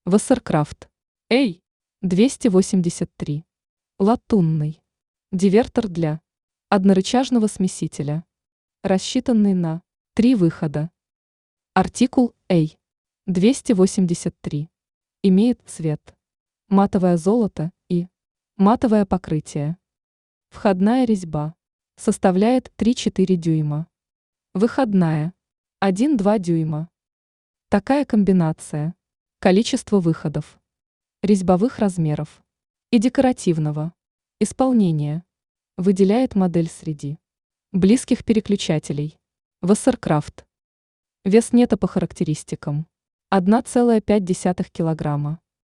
Вассеркрафт. Эй, 283. Латунный. Дивертор для однорычажного смесителя. Рассчитанный на 3 выхода. Артикул A. 283. Имеет цвет матовое золото и матовое покрытие. Входная резьба составляет 3-4 дюйма. Выходная 1-2 дюйма. Такая комбинация количество выходов, резьбовых размеров и декоративного исполнения выделяет модель среди близких переключателей. Вассеркрафт. Вес нета по характеристикам 1,5 килограмма.